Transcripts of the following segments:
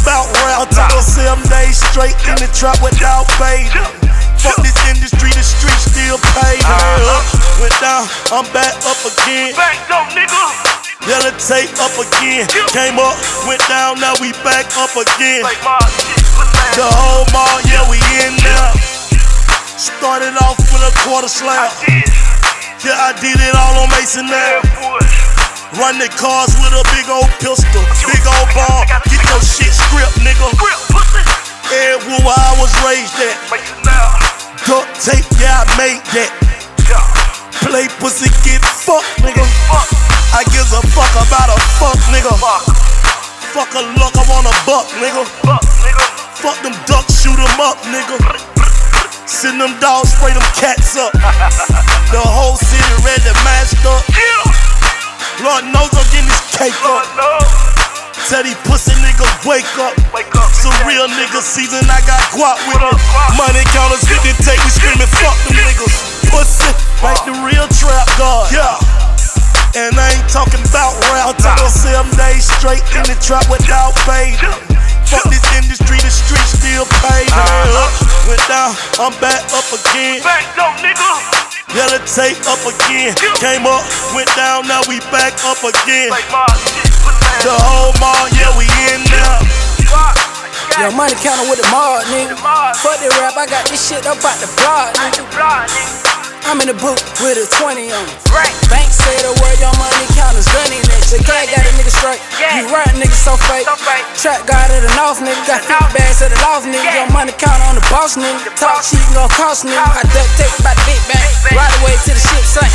about rap. I took those 7 days straight in the trap without fading. Fuck this industry, the streets still pay. Went down, I'm back up again. Back up, nigga. Yellow tape up again. Came up, went down, now we back up again. The whole mall, yeah, we in now. Started off with a quarter slab. Yeah, I did it all on Mason now. Run the cars with a big old pistol, big old ball. Get your shit script, nigga. Everywhere I was raised at. Duct tape, yeah, I made that. Play pussy, get fucked, nigga. I give a fuck about a fuck, nigga. Fuck a luck, I want a buck, nigga. Fuck them ducks, shoot them up, nigga. Send them dogs, spray them cats up. The whole city ready to mask up. Lord knows I'm getting this cake up. Tell these pussy niggas wake up. Some real niggas season, I got guap with me. Money counters, get the tape, we screaming fuck them niggas. Pussy, like the real trap god. Yeah. And I ain't talking about rap. I took those 7 days straight in the trap without fading. Fuck this industry, the streets still pay. Went down, I'm back up again. Back up, nigga. Yellow tape up again. Came up, went down, now we back up again. The whole mall, yeah, we in now. Yo, money counter with the mob, nigga. Fuck the rap, I got this shit up out the block, nigga. I'm in the booth with a 20 on it. Bank say the word, your money counters gunning that. Your cat got a nigga straight. You right, nigga, so fake. Trap guy at the north, nigga. Got 50 bags at the loft, nigga. Your money counter on the boss, nigga. Talk shit gon' cost, nigga. I duct tape by the big bang. Right away to the shit sink.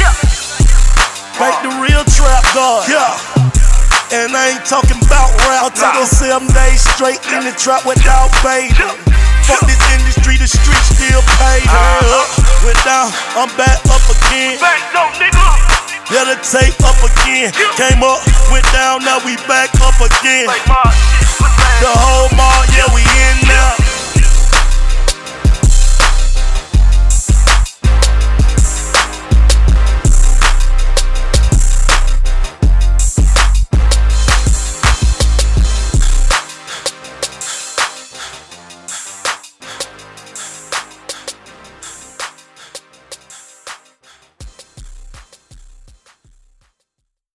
Like the real trap god. Yeah. And I ain't talking about rap. I took those 7 days straight in the trap without fading. Fuck this industry, the streets still pay. Went down, I'm back up again. Back up, nigga. Yellow tape up again. Came up, went down, now we back up again. The whole mall, yeah, we in now.